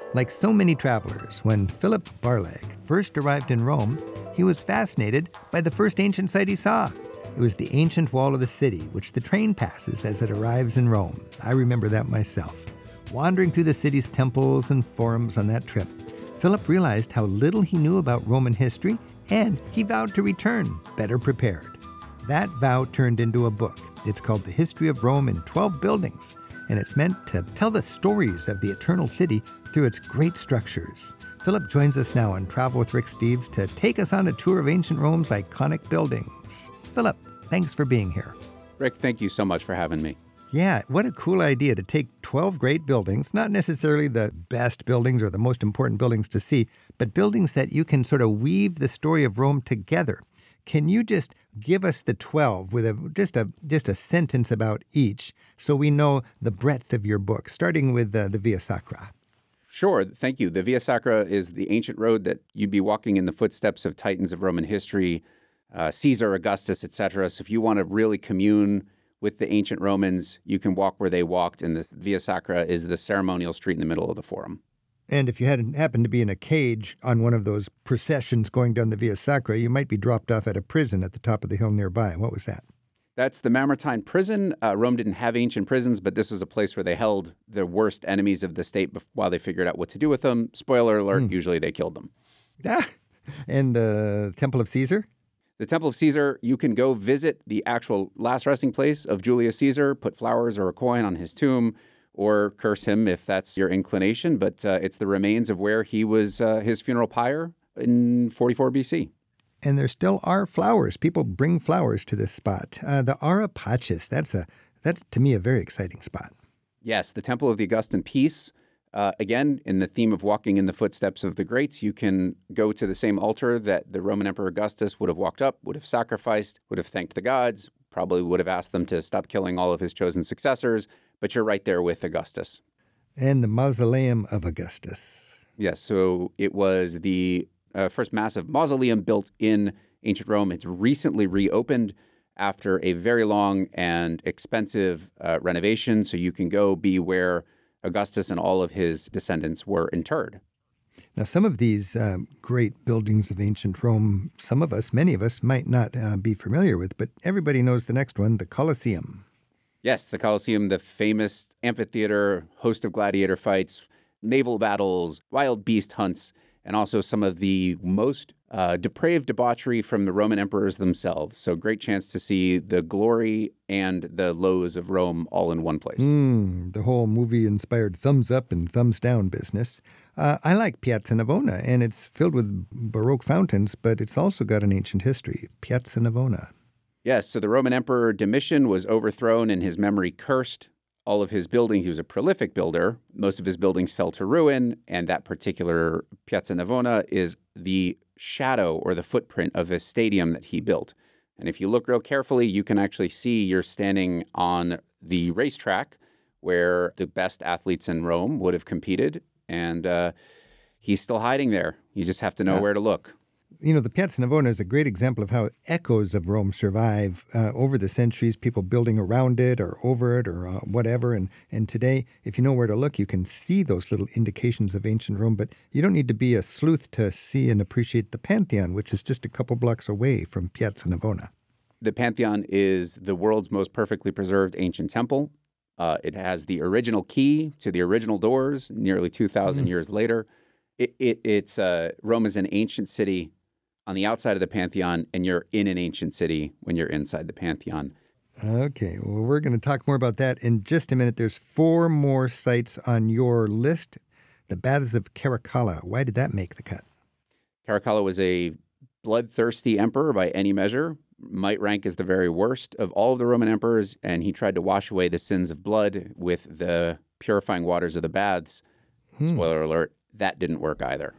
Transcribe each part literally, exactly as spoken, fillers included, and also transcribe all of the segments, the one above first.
Like so many travelers, when Philip Barlag first arrived in Rome, he was fascinated by the first ancient site he saw. It was the ancient wall of the city, which the train passes as it arrives in Rome. I remember that myself. Wandering through the city's temples and forums on that trip, Philip realized how little he knew about Roman history, and he vowed to return better prepared. That vow turned into a book. It's called The History of Rome in twelve Buildings, and it's meant to tell the stories of the Eternal City through its great structures. Philip joins us now on Travel with Rick Steves to take us on a tour of ancient Rome's iconic buildings. Philip, thanks for being here. Rick, thank you so much for having me. Yeah, what a cool idea to take twelve great buildings, not necessarily the best buildings or the most important buildings to see, but buildings that you can sort of weave the story of Rome together. Can you just give us the twelve with a just a just a sentence about each so we know the breadth of your book, starting with uh, the Via Sacra? Sure, thank you. The Via Sacra is the ancient road that you'd be walking in the footsteps of titans of Roman history, uh, Caesar, Augustus, et cetera. So if you want to really commune with the ancient Romans, you can walk where they walked, and the Via Sacra is the ceremonial street in the middle of the Forum. And if you hadn't happened to be in a cage on one of those processions going down the Via Sacra, you might be dropped off at a prison at the top of the hill nearby. What was that? That's the Mamertine prison. Uh, Rome didn't have ancient prisons, but this was a place where they held the worst enemies of the state bef- while they figured out what to do with them. Spoiler alert, mm. usually they killed them. Ah, and the uh, Temple of Caesar? The Temple of Caesar, you can go visit the actual last resting place of Julius Caesar, put flowers or a coin on his tomb, or curse him if that's your inclination. But uh, it's the remains of where he was, uh, his funeral pyre in forty-four B C. And there still are flowers. People bring flowers to this spot. Uh, the Ara Pacis, that's, a, that's to me a very exciting spot. Yes, the Temple of the Augustan Peace. Uh, again, in the theme of walking in the footsteps of the greats, you can go to the same altar that the Roman Emperor Augustus would have walked up, would have sacrificed, would have thanked the gods, probably would have asked them to stop killing all of his chosen successors, but you're right there with Augustus. And the Mausoleum of Augustus. Yes, so it was the uh, first massive mausoleum built in ancient Rome. It's recently reopened after a very long and expensive uh, renovation, so you can go be where Augustus and all of his descendants were interred. Now, some of these uh, great buildings of ancient Rome, some of us, many of us, might not uh, be familiar with, but everybody knows the next one, the Colosseum. Yes, the Colosseum, the famous amphitheater, host of gladiator fights, naval battles, wild beast hunts, and also some of the most uh, depraved debauchery from the Roman emperors themselves. So great chance to see the glory and the lows of Rome all in one place. Mm, the whole movie-inspired thumbs up and thumbs down business. Uh, I like Piazza Navona, and it's filled with Baroque fountains, but it's also got an ancient history. Piazza Navona. Yes, so the Roman Emperor Domitian was overthrown and his memory cursed. All of his buildings, he was a prolific builder. Most of his buildings fell to ruin, and that particular Piazza Navona is the shadow or the footprint of a stadium that he built. And if you look real carefully, you can actually see you're standing on the racetrack where the best athletes in Rome would have competed, and uh, he's still hiding there. You just have to know yeah. where to look. You know, the Piazza Navona is a great example of how echoes of Rome survive uh, over the centuries, people building around it or over it or uh, whatever. And, and today, if you know where to look, you can see those little indications of ancient Rome. But you don't need to be a sleuth to see and appreciate the Pantheon, which is just a couple blocks away from Piazza Navona. The Pantheon is the world's most perfectly preserved ancient temple. Uh, it has the original key to the original doors nearly two thousand mm. years later. It, it, it's uh, Rome is an ancient city on the outside of the Pantheon, and you're in an ancient city when you're inside the Pantheon. Okay, well, we're going to talk more about that in just a minute. There's four more sites on your list. The Baths of Caracalla. Why did that make the cut? Caracalla was a bloodthirsty emperor by any measure, might rank as the very worst of all of the Roman emperors, and he tried to wash away the sins of blood with the purifying waters of the baths. Hmm. Spoiler alert, that didn't work either.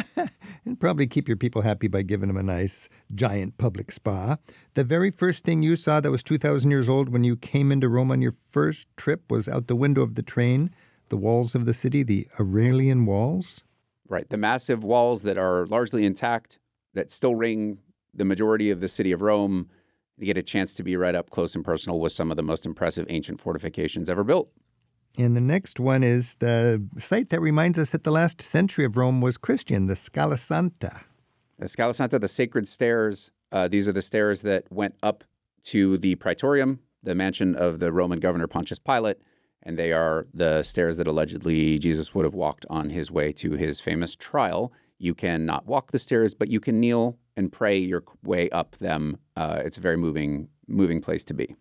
And probably keep your people happy by giving them a nice, giant public spa. The very first thing you saw that was two thousand years old when you came into Rome on your first trip was out the window of the train, the walls of the city, the Aurelian Walls. Right, the massive walls that are largely intact, that still ring the majority of the city of Rome. You get a chance to be right up close and personal with some of the most impressive ancient fortifications ever built. And the next one is the site that reminds us that the last century of Rome was Christian, the Scala Santa. The Scala Santa, the sacred stairs, uh, these are the stairs that went up to the Praetorium, the mansion of the Roman governor Pontius Pilate, and they are the stairs that allegedly Jesus would have walked on his way to his famous trial. You can not walk the stairs, but you can kneel and pray your way up them. Uh, it's a very moving, moving place to be.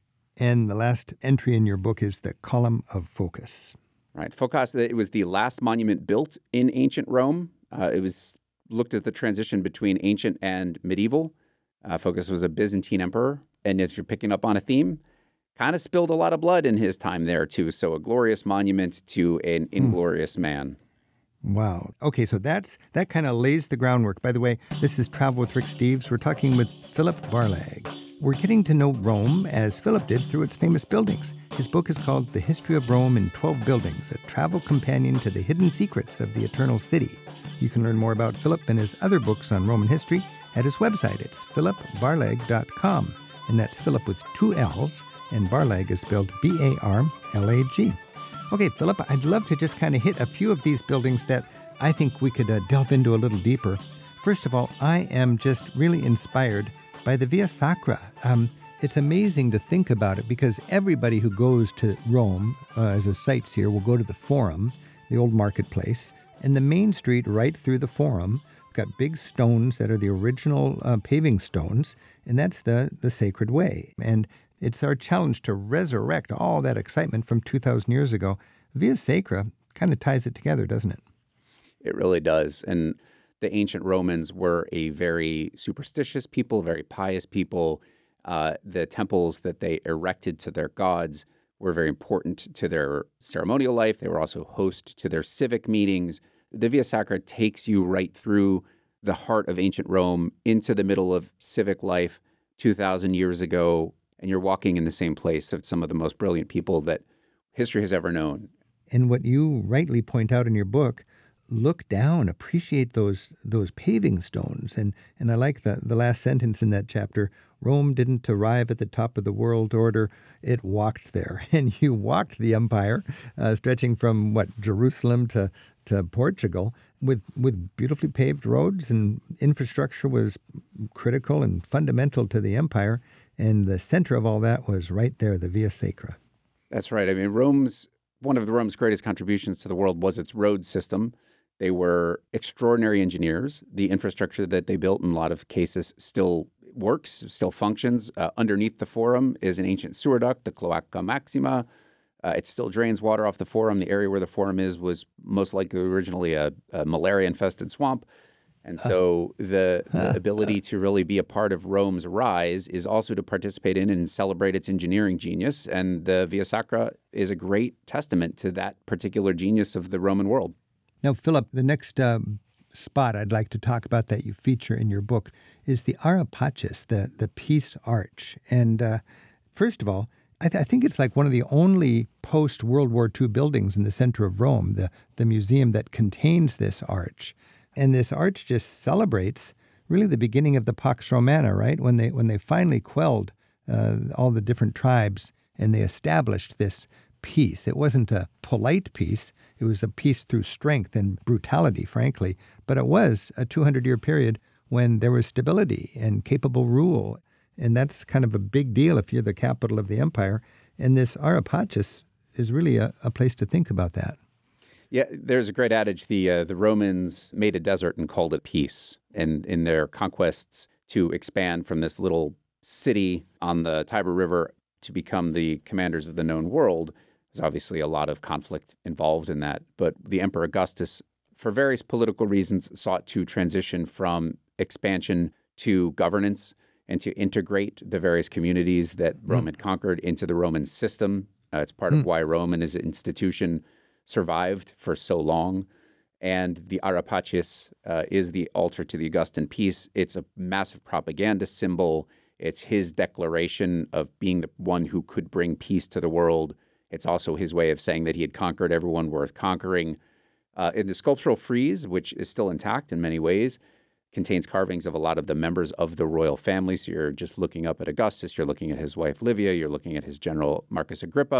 And the last entry in your book is the Column of Phocas. Right. Phocas, it was the last monument built in ancient Rome. Uh, it was looked at the transition between ancient and medieval. Uh, Phocas was a Byzantine emperor. And if you're picking up on a theme, kind of spilled a lot of blood in his time there, too. So a glorious monument to an inglorious mm. man. Wow. Okay, so that's that kind of lays the groundwork. By the way, this is Travel with Rick Steves. We're talking with Philip Barlag. We're getting to know Rome as Philip did through its famous buildings. His book is called The History of Rome in twelve Buildings, a travel companion to the hidden secrets of the Eternal City. You can learn more about Philip and his other books on Roman history at his website. It's philip barlag dot com, and that's Philip with two L's, and Barlag is spelled B A R L A G. Okay, Philip, I'd love to just kind of hit a few of these buildings that I think we could uh, delve into a little deeper. First of all, I am just really inspired by the Via Sacra. Um, it's amazing to think about it because everybody who goes to Rome uh, as a sightseer will go to the Forum, the old marketplace, and the main street right through the Forum got big stones that are the original uh, paving stones, and that's the, the Sacred Way. And it's our challenge to resurrect all that excitement from two thousand years ago. Via Sacra kind of ties it together, doesn't it? It really does. And the ancient Romans were a very superstitious people, very pious people. Uh, the temples that they erected to their gods were very important to their ceremonial life. They were also host to their civic meetings. The Via Sacra takes you right through the heart of ancient Rome into the middle of civic life two thousand years ago, and you're walking in the same place of some of the most brilliant people that history has ever known. And what you rightly point out in your book, look down, appreciate those those paving stones. And and I like the, the last sentence in that chapter. Rome didn't arrive at the top of the world order, it walked there. And you walked the empire, uh, stretching from, what, Jerusalem to, to Portugal, with, with beautifully paved roads, and infrastructure was critical and fundamental to the empire. And the center of all that was right there, the Via Sacra. That's right. I mean, Rome's one of the Rome's greatest contributions to the world was its road system. They were extraordinary engineers. The infrastructure that they built in a lot of cases still works, still functions. Uh, underneath the Forum is an ancient sewer duct, the Cloaca Maxima. Uh, it still drains water off the Forum. The area where the Forum is was most likely originally a, a malaria-infested swamp. And so the, the ability to really be a part of Rome's rise is also to participate in and celebrate its engineering genius. And the Via Sacra is a great testament to that particular genius of the Roman world. Now, Philip, the next um, spot I'd like to talk about that you feature in your book is the Ara Pacis, the, the Peace Arch. And uh, first of all, I, th- I think it's like one of the only post-World War Two buildings in the center of Rome, the, the museum that contains this arch. And this arch just celebrates really the beginning of the Pax Romana, right? When they when they finally quelled uh, all the different tribes and they established this peace. It wasn't a polite peace. It was a peace through strength and brutality, frankly. But it was a two hundred year period when there was stability and capable rule. And that's kind of a big deal if you're the capital of the empire. And this Ara Pacis is really a, a place to think about that. Yeah, there's a great adage. The uh, the Romans made a desert and called it peace. And in their conquests to expand from this little city on the Tiber River to become the commanders of the known world, there's obviously a lot of conflict involved in that. But the Emperor Augustus, for various political reasons, sought to transition from expansion to governance and to integrate the various communities that Rome mm. had conquered into the Roman system. Uh, it's part mm. of why Rome and its institution survived for so long. And the Ara Pacis uh, is the altar to the Augustan peace. It's a massive propaganda symbol. It's his declaration of being the one who could bring peace to the world. It's also his way of saying that he had conquered everyone worth conquering. Uh, in the sculptural frieze, which is still intact in many ways, contains carvings of a lot of the members of the royal family. So you're just looking up at Augustus, you're looking at his wife Livia, you're looking at his general Marcus Agrippa,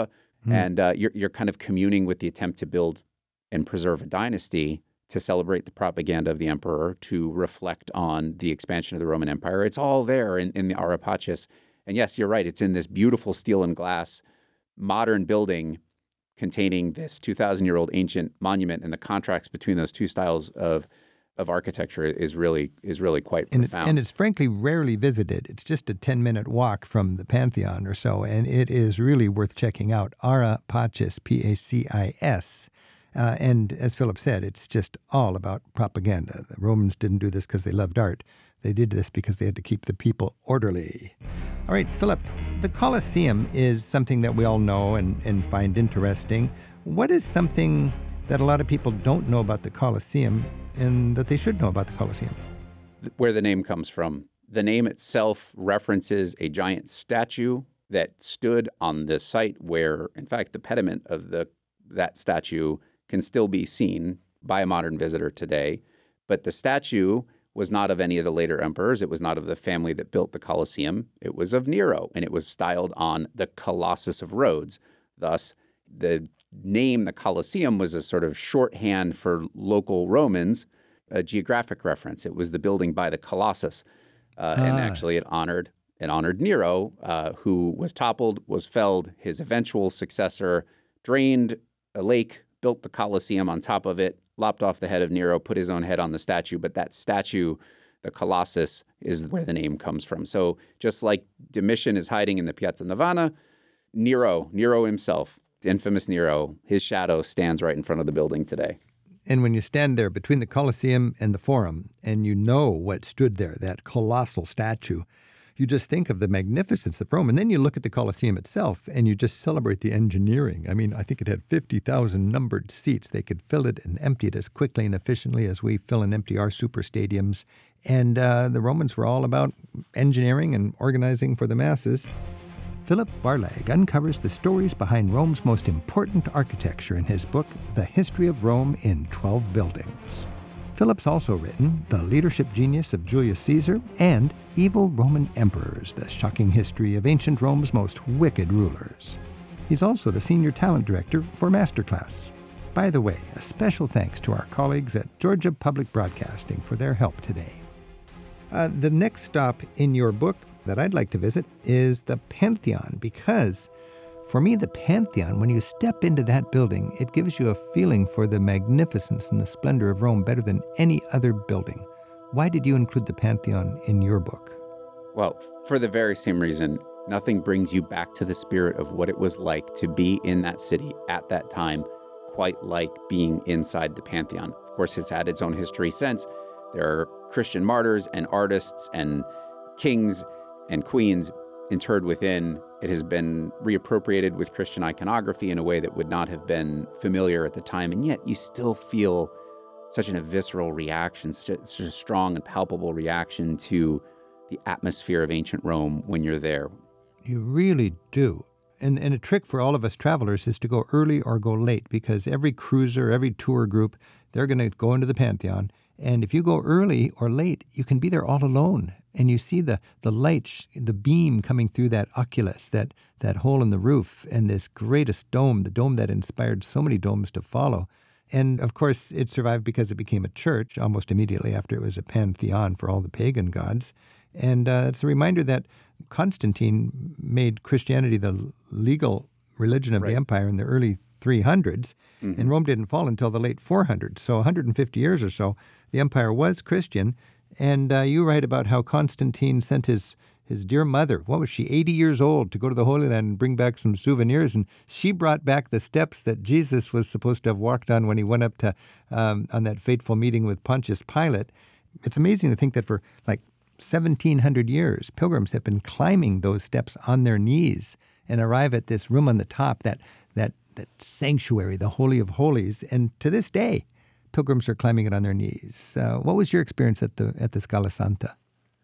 Mm. And uh, you're, you're kind of communing with the attempt to build and preserve a dynasty, to celebrate the propaganda of the emperor, to reflect on the expansion of the Roman Empire. It's all there in, in the Ara Pacis. And yes, you're right. It's in this beautiful steel and glass modern building containing this two thousand year old ancient monument, and the contrast between those two styles of of architecture is really is really quite and profound. It, and it's frankly rarely visited. It's just a ten minute walk from the Pantheon or so, and it is really worth checking out. Ara Pacis, P A C I S. Uh, and as Philip said, it's just all about propaganda. The Romans didn't do this because they loved art. They did this because they had to keep the people orderly. All right, Philip, the Colosseum is something that we all know and, and find interesting. What is something that a lot of people don't know about the Colosseum and that they should know about the Colosseum? Where the name comes from. The name itself references a giant statue that stood on the site where, in fact, the pediment of the that statue can still be seen by a modern visitor today. But the statue was not of any of the later emperors. It was not of the family that built the Colosseum. It was of Nero, and it was styled on the Colossus of Rhodes. Thus, the name, the Colosseum, was a sort of shorthand for local Romans, a geographic reference. It was the building by the Colossus. Uh, ah. And actually it honored it honored Nero, uh, who was toppled, was felled. His eventual successor drained a lake, built the Colosseum on top of it, lopped off the head of Nero, put his own head on the statue. But that statue, the Colossus, is where the name comes from. So just like Domitian is hiding in the Piazza Navona, Nero, Nero himself, the infamous Nero, his shadow stands right in front of the building today. And when you stand there between the Colosseum and the Forum, and you know what stood there, that colossal statue, you just think of the magnificence of Rome. And then you look at the Colosseum itself, and you just celebrate the engineering. I mean, I think it had fifty thousand numbered seats. They could fill it and empty it as quickly and efficiently as we fill and empty our super stadiums. And uh, the Romans were all about engineering and organizing for the masses. Philip Barlag uncovers the stories behind Rome's most important architecture in his book, The History of Rome in twelve Buildings. Philip's also written The Leadership Genius of Julius Caesar and Evil Roman Emperors, the shocking history of ancient Rome's most wicked rulers. He's also the Senior Talent Director for Masterclass. By the way, a special thanks to our colleagues at Georgia Public Broadcasting for their help today. Uh, the next stop in your book that I'd like to visit is the Pantheon, because for me, the Pantheon, when you step into that building, it gives you a feeling for the magnificence and the splendor of Rome better than any other building. Why did you include the Pantheon in your book? Well, for the very same reason. Nothing brings you back to the spirit of what it was like to be in that city at that time, quite like being inside the Pantheon. Of course, it's had its own history since. There are Christian martyrs and artists and kings and queens interred within. It has been reappropriated with Christian iconography in a way that would not have been familiar at the time, and yet you still feel such an, a visceral reaction, such a, such a strong and palpable reaction to the atmosphere of ancient Rome when you're there. You really do. And, and a trick for all of us travelers is to go early or go late, because every cruiser, every tour group, they're going to go into the Pantheon. And if you go early or late, you can be there all alone. And you see the, the light, the beam coming through that oculus, that, that hole in the roof, and this greatest dome, the dome that inspired so many domes to follow. And, of course, it survived because it became a church almost immediately after it was a pantheon for all the pagan gods. And uh, it's a reminder that Constantine made Christianity the legal religion of right. the empire in the early three hundreds, mm-hmm. and Rome didn't fall until the late four hundreds. So one hundred fifty years or so, the empire was Christian. And uh, you write about how Constantine sent his his dear mother, what was she, eighty years old, to go to the Holy Land and bring back some souvenirs. And she brought back the steps that Jesus was supposed to have walked on when he went up to um, on that fateful meeting with Pontius Pilate. It's amazing to think that for like seventeen hundred years, pilgrims have been climbing those steps on their knees and arrive at this room on the top, that that that sanctuary, the Holy of Holies. And to this day, pilgrims are climbing it on their knees. Uh, what was your experience at the at the Scala Santa?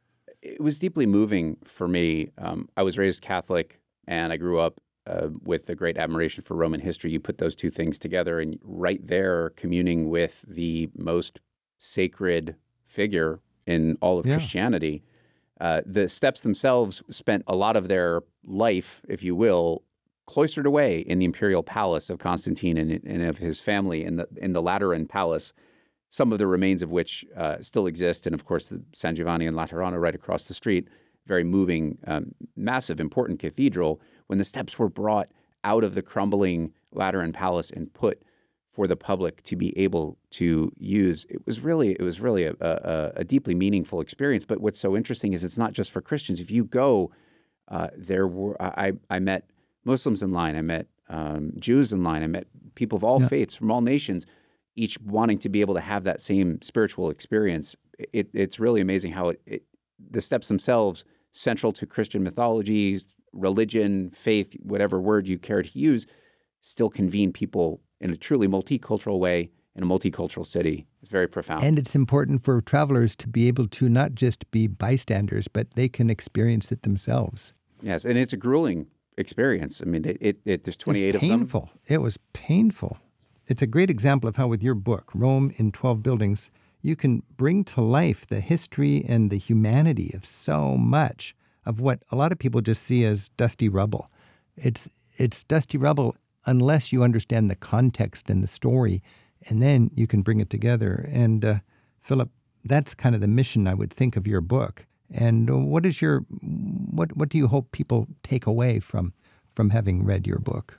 It was deeply moving for me. Um, I was raised Catholic, and I grew up uh, with a great admiration for Roman history. You put those two things together, and right there, communing with the most sacred figure in all of yeah. Christianity. Uh, the steps themselves spent a lot of their life, if you will, cloistered away in the imperial palace of Constantine and, and of his family in the in the Lateran Palace, some of the remains of which uh, still exist. And of course, the San Giovanni in Laterano right across the street, very moving, um, massive, important cathedral. When the steps were brought out of the crumbling Lateran Palace and put for the public to be able to use, it was really it was really a, a, a deeply meaningful experience. But what's so interesting is it's not just for Christians. If you go, uh, there were I, I met Muslims in line, I met um, Jews in line, I met people of all Yeah. faiths from all nations, each wanting to be able to have that same spiritual experience. It, it's really amazing how it, it, the steps themselves, central to Christian mythology, religion, faith, whatever word you care to use, still convene people in a truly multicultural way in a multicultural city. It's very profound. And it's important for travelers to be able to not just be bystanders, but they can experience it themselves. Yes, and it's a grueling experience. I mean, it, it, it there's twenty-eight It's of them. painful. It was painful. It's a great example of how with your book, Rome in twelve Buildings, you can bring to life the history and the humanity of so much of what a lot of people just see as dusty rubble. It's it's dusty rubble unless you understand the context and the story, and then you can bring it together. And uh, Philip, that's kind of the mission I would think of your book. And uh, what is your what what do you hope people take away from from having read your book?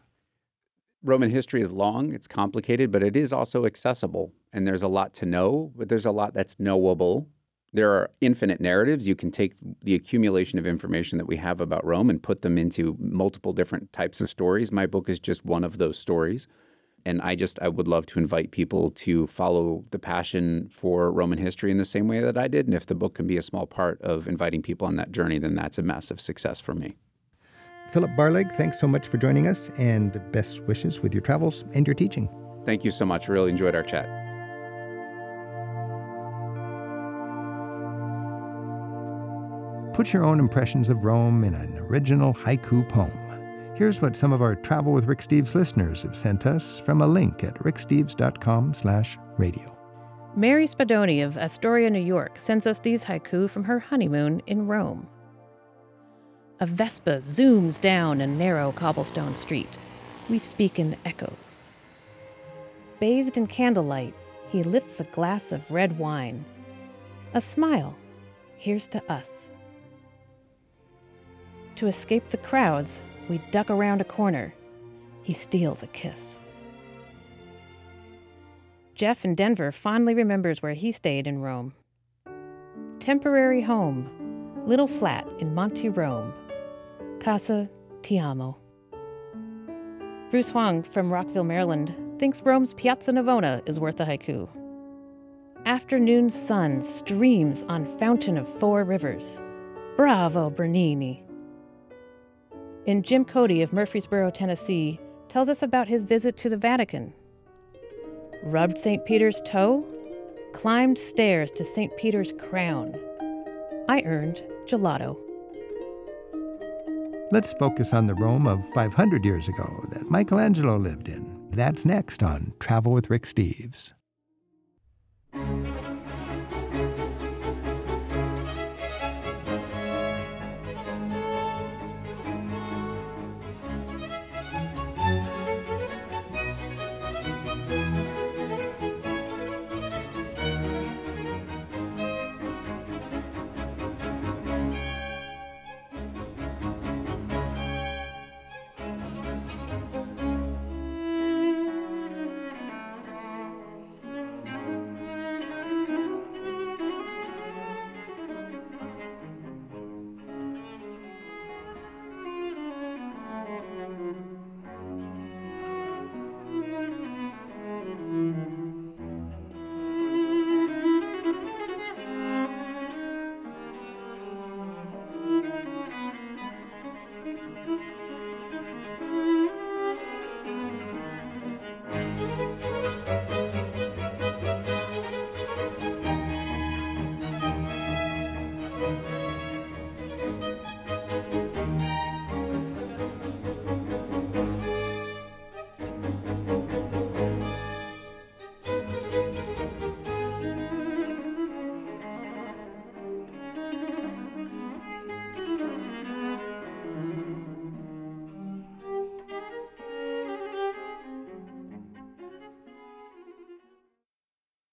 Roman history is long, it's complicated, but it is also accessible. And there's a lot to know, but there's a lot that's knowable. There are infinite narratives. You can take the accumulation of information that we have about Rome and put them into multiple different types of stories. My book is just one of those stories. And I just, I would love to invite people to follow the passion for Roman history in the same way that I did. And if the book can be a small part of inviting people on that journey, then that's a massive success for me. Philip Barleg, thanks so much for joining us, and best wishes with your travels and your teaching. Thank you so much. Really enjoyed our chat. Put your own impressions of Rome in an original haiku poem. Here's what some of our Travel with Rick Steves listeners have sent us from a link at ricksteves.com slash radio. Mary Spadoni of Astoria, New York, sends us these haiku from her honeymoon in Rome. A Vespa zooms down a narrow cobblestone street. We speak in echoes. Bathed in candlelight, he lifts a glass of red wine. A smile. Here's to us. To escape the crowds, we duck around a corner. He steals a kiss. Jeff in Denver fondly remembers where he stayed in Rome. Temporary home, little flat in Monte Rome. Casa Ti Amo. Bruce Huang from Rockville, Maryland, thinks Rome's Piazza Navona is worth a haiku. Afternoon sun streams on fountain of four rivers. Bravo, Bernini. And Jim Cody of Murfreesboro, Tennessee, tells us about his visit to the Vatican. Rubbed Saint Peter's toe? Climbed stairs to Saint Peter's crown. I earned gelato. Let's focus on the Rome of five hundred years ago that Michelangelo lived in. That's next on Travel with Rick Steves.